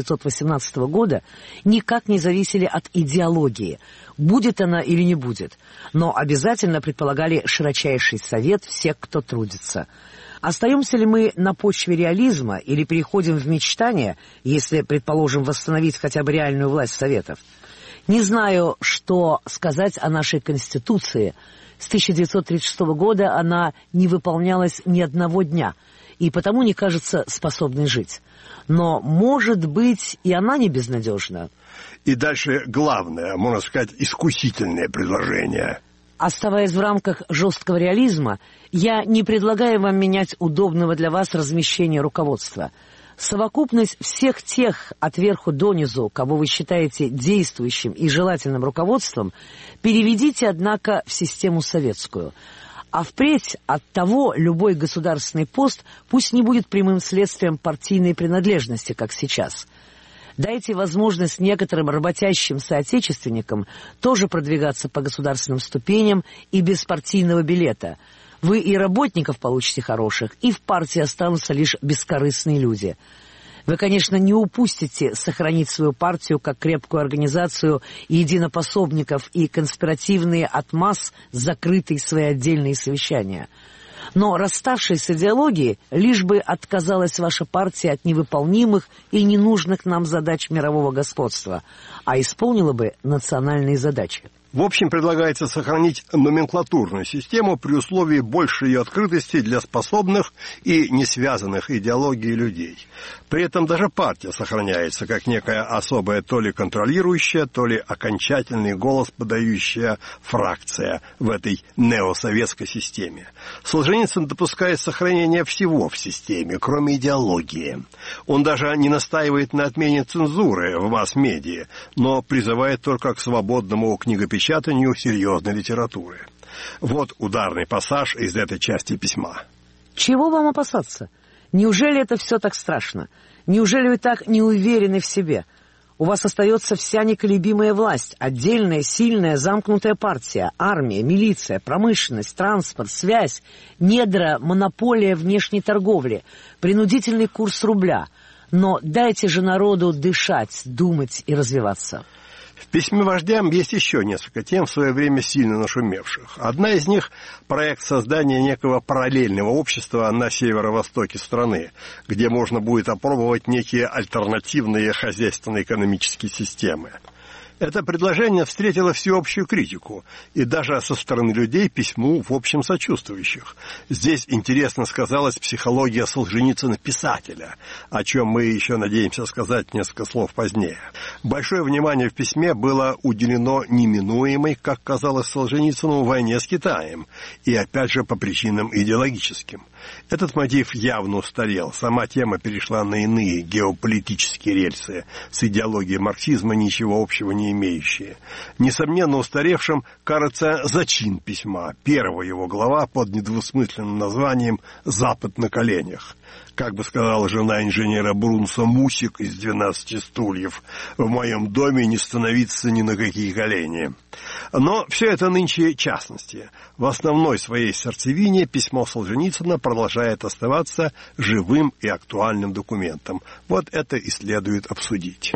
1918 года, никак не зависели от идеологии, будет она или не будет, но обязательно предполагали широчайший совет всех, кто трудится. Остаемся ли мы на почве реализма или переходим в мечтания, если, предположим, восстановить хотя бы реальную власть Советов? Не знаю, что сказать о нашей Конституции. С 1936 года она не выполнялась ни одного дня, и потому не кажется способной жить. Но, может быть, и она не безнадежна. И дальше главное, можно сказать, искусительное предложение. Оставаясь в рамках жесткого реализма, я не предлагаю вам менять удобного для вас размещения руководства. Совокупность всех тех от верху до низу, кого вы считаете действующим и желательным руководством, переведите, однако, в систему советскую. А впредь от того любой государственный пост пусть не будет прямым следствием партийной принадлежности, как сейчас. Дайте возможность некоторым работящим соотечественникам тоже продвигаться по государственным ступеням и без партийного билета. Вы и работников получите хороших, и в партии останутся лишь бескорыстные люди. Вы, конечно, не упустите сохранить свою партию как крепкую организацию единопособников и конспиративные от масс закрытые свои отдельные совещания. Но, расставшись с идеологией, лишь бы отказалась ваша партия от невыполнимых и ненужных нам задач мирового господства, а исполнила бы национальные задачи. В общем, предлагается сохранить номенклатурную систему при условии большей ее открытости для способных и не связанных идеологией людей. При этом даже партия сохраняется как некая особая то ли контролирующая, то ли окончательный голос подающая фракция в этой неосоветской системе. Солженицын допускает сохранение всего в системе, кроме идеологии. Он даже не настаивает на отмене цензуры в масс-медиа, но призывает только к свободному книгопечатанию серьезной литературы. Вот ударный пассаж из этой части письма. Чего вам опасаться? Неужели это все так страшно? Неужели вы так не уверены в себе? У вас остается вся неколебимая власть, отдельная, сильная, замкнутая партия, армия, милиция, промышленность, транспорт, связь, недра, монополия внешней торговли, принудительный курс рубля. Но дайте же народу дышать, думать и развиваться. В письме вождям есть еще несколько тем, в свое время сильно нашумевших. Одна из них – проект создания некого параллельного общества на северо-востоке страны, где можно будет опробовать некие альтернативные хозяйственно-экономические системы. Это предложение встретило всеобщую критику, и даже со стороны людей письму в общем сочувствующих. Здесь интересно сказалась психология Солженицына-писателя, о чем мы еще надеемся сказать несколько слов позднее. Большое внимание в письме было уделено неминуемой, как казалось Солженицыну, войне с Китаем, и опять же по причинам идеологическим. Этот мотив явно устарел, сама тема перешла на иные геополитические рельсы, с идеологией марксизма ничего общего не имеющие. Несомненно, устаревшим кажется зачин письма, первая его глава под недвусмысленным названием «Запад на коленях». Как бы сказала жена инженера Брунса Мусик из «12 стульев», в моем доме не становиться ни на какие колени. Но все это нынче частности. В основной своей сердцевине письмо Солженицына продолжает оставаться живым и актуальным документом. Вот это и следует обсудить.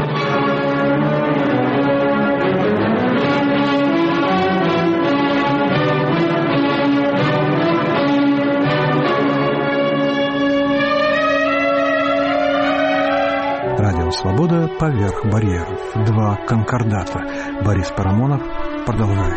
Радио «Свобода» поверх барьеров. 2 конкордата. Борис Парамонов продолжает.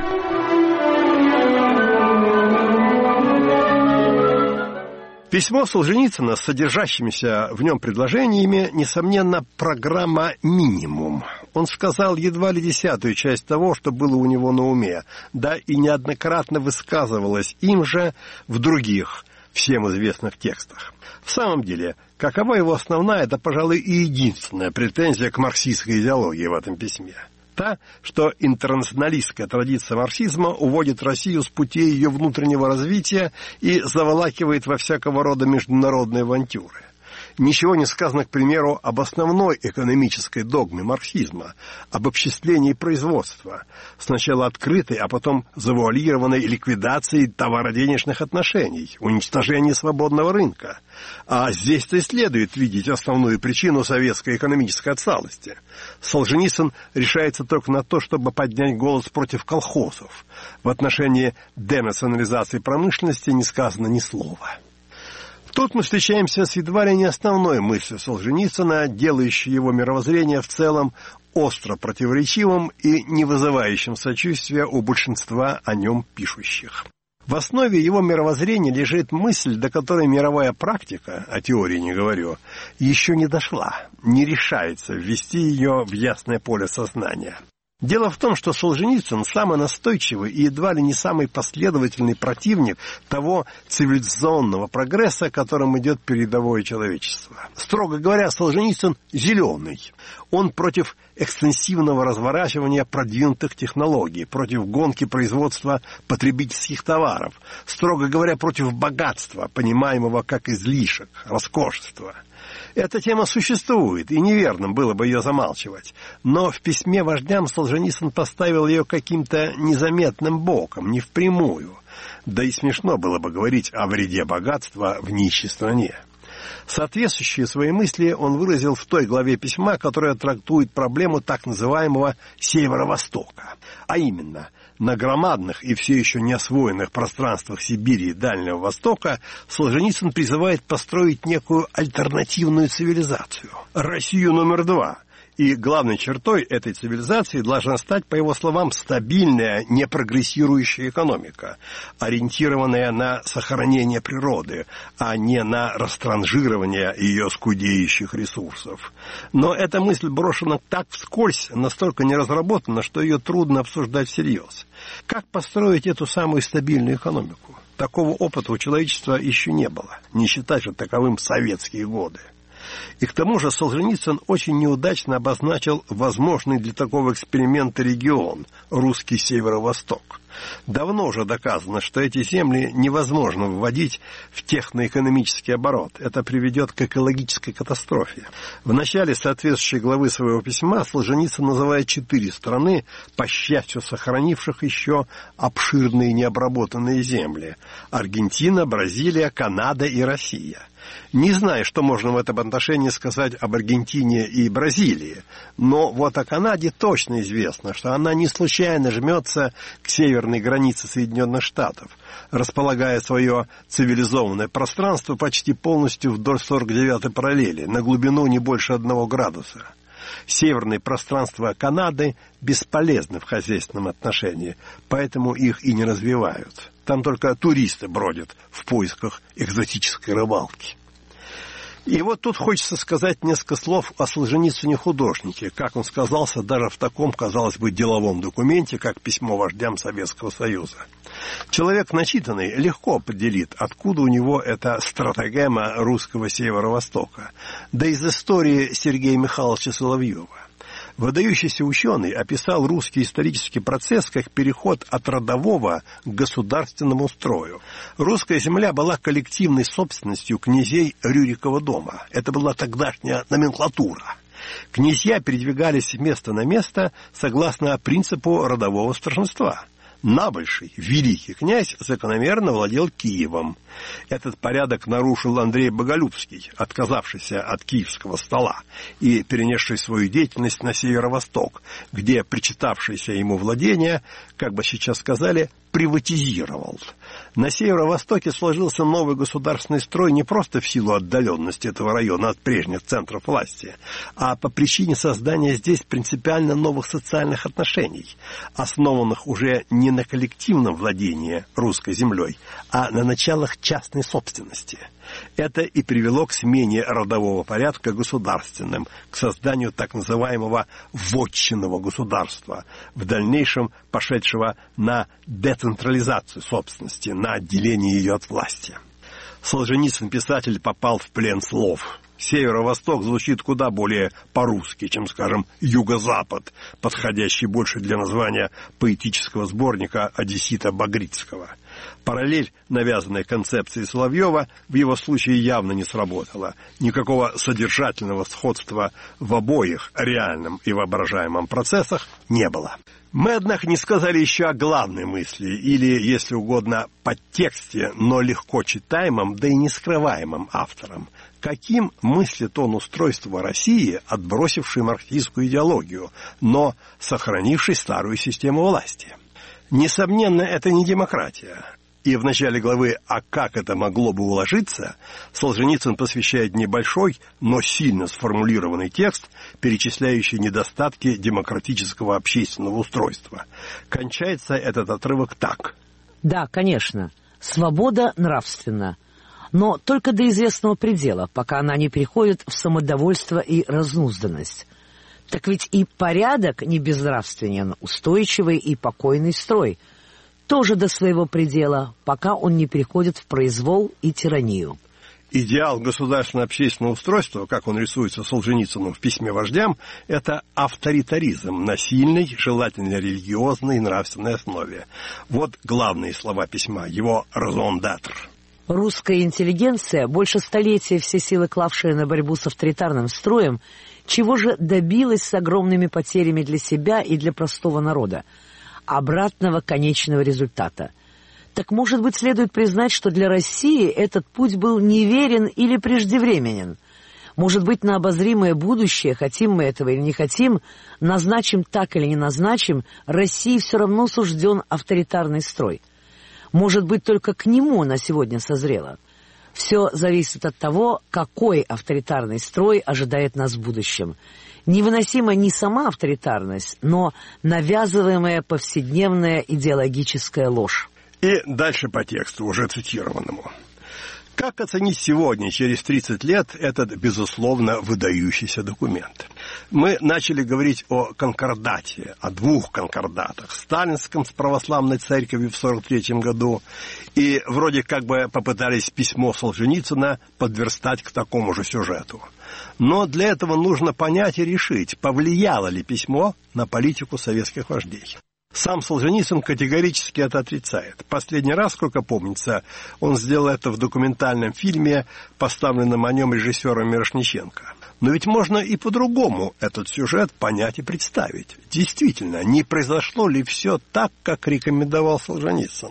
Письмо Солженицына с содержащимися в нем предложениями, несомненно, программа «Минимум». Он сказал едва ли 10-ю часть того, что было у него на уме, да и неоднократно высказывалось им же в других, всем известных текстах. В самом деле, какова его основная, да, пожалуй, и единственная претензия к марксистской идеологии в этом письме? Та, что интернационалистская традиция марксизма уводит Россию с пути ее внутреннего развития и заволакивает во всякого рода международные авантюры. Ничего не сказано, к примеру, об основной экономической догме марксизма, об обобществлении производства, сначала открытой, а потом завуалированной ликвидацией товароденежных отношений, уничтожении свободного рынка. А здесь-то и следует видеть основную причину советской экономической отсталости. Солженицын решается только на то, чтобы поднять голос против колхозов. В отношении денационализации промышленности не сказано ни слова. Тут мы встречаемся с едва ли не основной мыслью Солженицына, делающей его мировоззрение в целом остро противоречивым и не вызывающим сочувствия у большинства о нем пишущих. В основе его мировоззрения лежит мысль, до которой мировая практика, о теории не говорю, еще не дошла, не решается ввести ее в ясное поле сознания. Дело в том, что Солженицын самый настойчивый и едва ли не самый последовательный противник того цивилизационного прогресса, которым идет передовое человечество. Строго говоря, Солженицын зеленый. Он против экстенсивного разворачивания продвинутых технологий, против гонки производства потребительских товаров, строго говоря, против богатства, понимаемого как излишек, роскошества. Эта тема существует, и неверным было бы ее замалчивать. Но в письме вождям Солженицын поставил ее каким-то незаметным боком, не впрямую. Да и смешно было бы говорить о вреде богатства в нищей стране. Соответствующие свои мысли он выразил в той главе письма, которая трактует проблему так называемого Северо-Востока. А именно, на громадных и все еще не освоенных пространствах Сибири и Дальнего Востока Солженицын призывает построить некую альтернативную цивилизацию. Россию номер 2. И главной чертой этой цивилизации должна стать, по его словам, стабильная, непрогрессирующая экономика, ориентированная на сохранение природы, а не на растранжирование ее скудеющих ресурсов. Но эта мысль брошена так вскользь, настолько не разработана, что ее трудно обсуждать всерьез. Как построить эту самую стабильную экономику? Такого опыта у человечества еще не было, не считать же таковым советские годы. И к тому же Солженицын очень неудачно обозначил возможный для такого эксперимента регион – русский Северо-Восток. Давно уже доказано, что эти земли невозможно вводить в техноэкономический оборот. Это приведет к экологической катастрофе. В начале соответствующей главы своего письма Солженицын называет 4 страны, по счастью, сохранивших еще обширные необработанные земли – Аргентина, Бразилия, Канада и Россия. Не знаю, что можно в этом отношении сказать об Аргентине и Бразилии, но вот о Канаде точно известно, что она не случайно жмется к северной границе Соединенных Штатов, располагая свое цивилизованное пространство почти полностью вдоль 49-й параллели, на глубину не больше 1 градуса. Северные пространства Канады бесполезны в хозяйственном отношении, поэтому их и не развивают. Там только туристы бродят в поисках экзотической рыбалки. И вот тут хочется сказать несколько слов о Солженицыне художнике, как он сказался даже в таком, казалось бы, деловом документе, как письмо вождям Советского Союза. Человек начитанный легко определит, откуда у него эта стратегема русского Северо-Востока, да из истории Сергея Михайловича Соловьева. Выдающийся ученый описал русский исторический процесс как переход от родового к государственному строю. Русская земля была коллективной собственностью князей Рюрикова дома. Это была тогдашняя номенклатура. Князья передвигались с места на место согласно принципу родового старшинства. Набольший, великий князь, закономерно владел Киевом. Этот порядок нарушил Андрей Боголюбский, отказавшийся от киевского стола и перенесший свою деятельность на северо-восток, где причитавшиеся ему владения, как бы сейчас сказали, приватизировал. На северо-востоке сложился новый государственный строй не просто в силу отдаленности этого района от прежних центров власти, а по причине создания здесь принципиально новых социальных отношений, основанных уже не на коллективном владении русской землей, а на началах частной собственности. Это и привело к смене родового порядка государственным, к созданию так называемого вотчинного государства, в дальнейшем пошедшего на децентрализацию собственности, на отделение ее от власти. Солженицын, писатель, попал в плен слов. Северо-восток звучит куда более по-русски, чем, скажем, юго-запад, подходящий больше для названия поэтического сборника одессита Багрицкого. Параллель, навязанная концепцией Соловьева, в его случае явно не сработала. Никакого содержательного сходства в обоих реальном и воображаемом процессах не было. Мы, однако, не сказали еще о главной мысли, или, если угодно, подтексте, но легко читаемом, да и не скрываемом автором. Каким мыслит он устройство России, отбросившей марксистскую идеологию, но сохранившей старую систему власти? Несомненно, это не демократия. И в начале главы «А как это могло бы уложиться» Солженицын посвящает небольшой, но сильно сформулированный текст, перечисляющий недостатки демократического общественного устройства. Кончается этот отрывок так. Да, конечно, свобода нравственна, но только до известного предела, пока она не переходит в самодовольство и разнузданность. Так ведь и порядок не безнравственен, устойчивый и покойный строй – тоже до своего предела, пока он не переходит в произвол и тиранию. Идеал государственно-общественного устройства, как он рисуется Солженицыным в письме вождям, это авторитаризм на сильной, желательно религиозной и нравственной основе. Вот главные слова письма, его «raison d'être». Русская интеллигенция, больше столетия все силы клавшая на борьбу с авторитарным строем, чего же добилась с огромными потерями для себя и для простого народа? Обратного конечного результата. Так, может быть, следует признать, что для России этот путь был неверен или преждевременен. Может быть, на обозримое будущее, хотим мы этого или не хотим, назначим так или не назначим, России все равно сужден авторитарный строй. Может быть, только к нему она сегодня созрела. Все зависит от того, какой авторитарный строй ожидает нас в будущем. Невыносима не сама авторитарность, но навязываемая повседневная идеологическая ложь. И дальше по тексту, уже цитированному. Как оценить сегодня, через 30 лет, этот, безусловно, выдающийся документ? Мы начали говорить о конкордате, о двух конкордатах. Сталинском с православной церковью в 1943 году. И вроде как бы попытались письмо Солженицына подверстать к такому же сюжету. Но для этого нужно понять и решить, повлияло ли письмо на политику советских вождей. Сам Солженицын категорически это отрицает. Последний раз, сколько помнится, он сделал это в документальном фильме, поставленном о нем режиссером Мирошниченко. Но ведь можно и по-другому этот сюжет понять и представить. Действительно, не произошло ли все так, как рекомендовал Солженицын?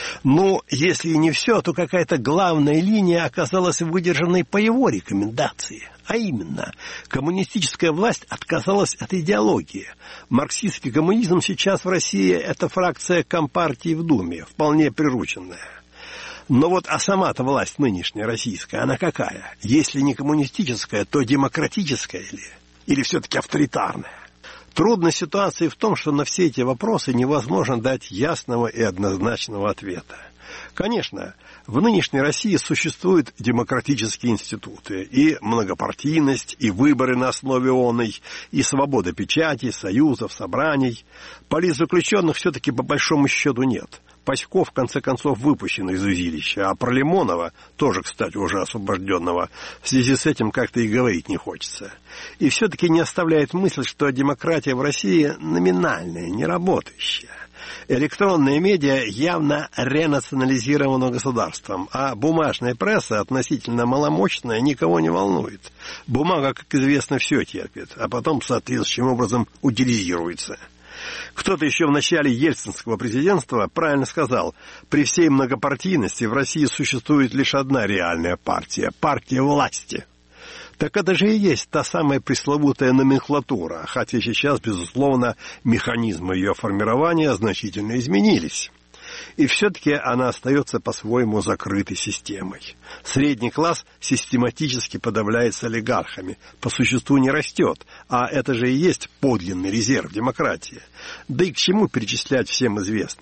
Ну, если и не все, то какая-то главная линия оказалась выдержанной по его рекомендации. А именно, коммунистическая власть отказалась от идеологии. Марксистский коммунизм сейчас в России – это фракция Компартии в Думе, вполне прирученная. Но вот а сама-то власть нынешняя российская, она какая? Если не коммунистическая, то демократическая ли? Или все-таки авторитарная? Трудность ситуации в том, что на все эти вопросы невозможно дать ясного и однозначного ответа. Конечно, в нынешней России существуют демократические институты, и многопартийность, и выборы на основе оной, и свобода печати, союзов, собраний. Политзаключенных все-таки по большому счету нет. Паськов, в конце концов, выпущен из узилища, а про Лимонова, тоже, кстати, уже освобожденного, в связи с этим как-то и говорить не хочется. И все-таки не оставляет мысль, что демократия в России номинальная, не работающая. Электронные медиа явно ренационализированы государством, а бумажная пресса, относительно маломощная, никого не волнует. Бумага, как известно, все терпит, а потом соответствующим образом утилизируется. Кто-то еще в начале ельцинского президентства правильно сказал, при всей многопартийности в России существует лишь одна реальная партия – партия власти. Так это же и есть та самая пресловутая номенклатура, хотя сейчас, безусловно, механизмы ее формирования значительно изменились. И все-таки она остается по-своему закрытой системой. Средний класс систематически подавляется олигархами, по существу не растет, а это же и есть подлинный резерв демократии. Да и к чему перечислять всем известное?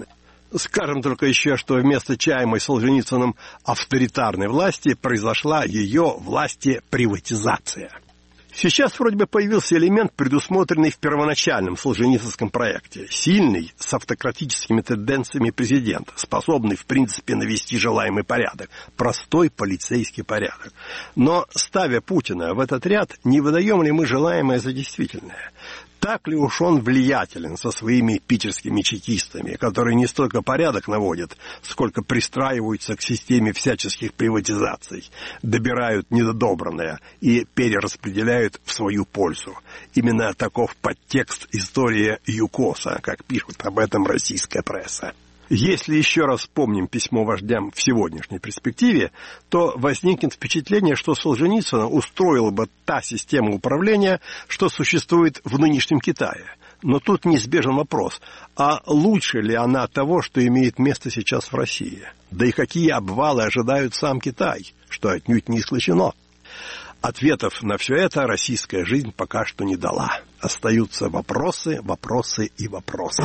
Скажем только еще, что вместо чаемой Солженицыным авторитарной власти произошла ее власти-приватизация. Сейчас вроде бы появился элемент, предусмотренный в первоначальном солженицынском проекте. Сильный, с автократическими тенденциями президент, способный, в принципе, навести желаемый порядок. Простой полицейский порядок. Но, ставя Путина в этот ряд, не выдаем ли мы желаемое за действительное? Так ли уж он влиятелен со своими питерскими чекистами, которые не столько порядок наводят, сколько пристраиваются к системе всяческих приватизаций, добирают недодобранное и перераспределяют в свою пользу? Именно таков подтекст истории ЮКОСа, как пишет об этом российская пресса. Если еще раз вспомним письмо вождям в сегодняшней перспективе, то возникнет впечатление, что Солженицына устроила бы та система управления, что существует в нынешнем Китае. Но тут неизбежен вопрос, а лучше ли она того, что имеет место сейчас в России? Да и какие обвалы ожидают сам Китай, что отнюдь не исключено? Ответов на все это российская жизнь пока что не дала. Остаются вопросы, вопросы и вопросы.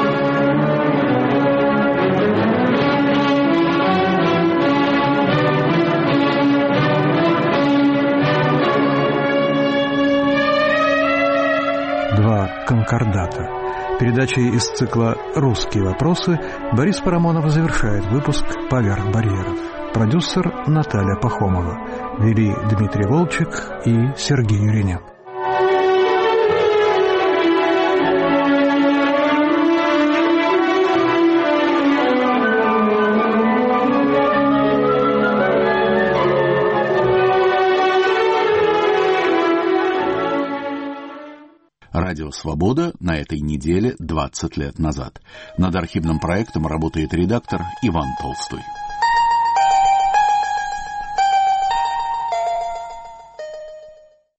Два конкордата. Передачей из цикла «Русские вопросы» Борис Парамонов завершает выпуск «Поверх барьеров». Продюсер Наталья Пахомова. Вели Дмитрий Волчек и Сергей Юринек. Радио «Свобода» на этой неделе 20 лет назад. Над архивным проектом работает редактор Иван Толстой.